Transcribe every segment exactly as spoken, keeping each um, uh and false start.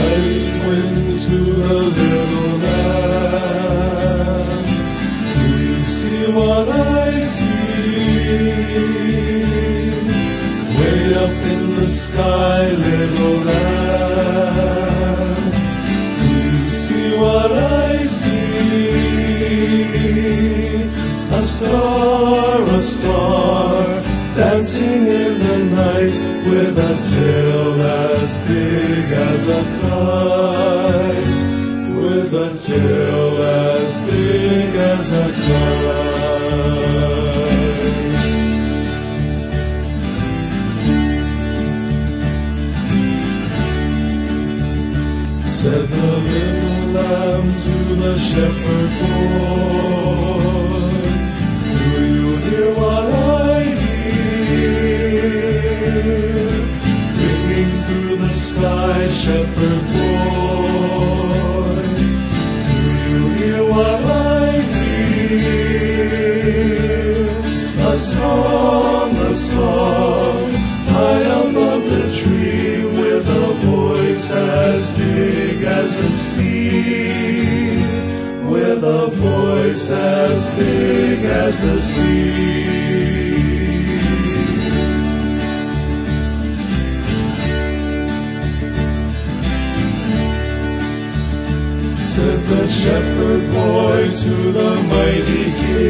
night wind to the little lamb. Do you see what I see? Way up in the sky, little lamb. Do you see what I see? A star, a star, dancing in the night with a tail as big as a kite, with a tail as big as a kite. Said the little lamb to the shepherd boy, do you hear what I hear? Ringing through the sky, shepherd boy, do you hear what I hear? A song, a song, high above the tree, with a voice as big as the sea, with a voice as big as the sea. Said the shepherd boy to the mighty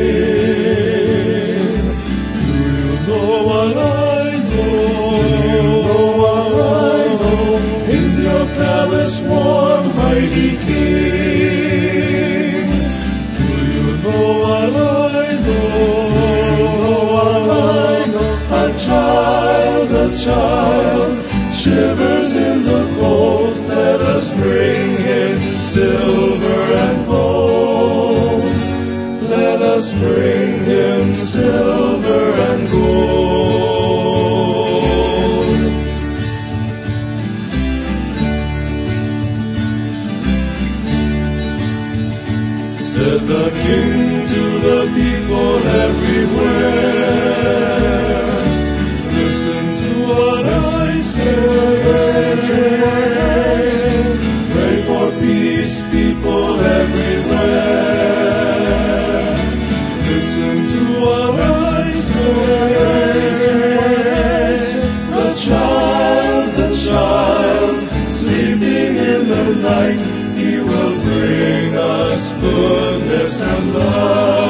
king, do you know what I know? Do you know what I know? In your palace warm, mighty king, do you know what I know? Do you know what I know? A child, a child, shivers in the cold. Let us bring him silver and gold. Let us bring him silver and gold. Said the king to the people everywhere, listen to what I say. Listen to what I say. Pray for peace, people everywhere. Listen to what I say. The child, the child, sleeping in the night, he will bring us goodness and love.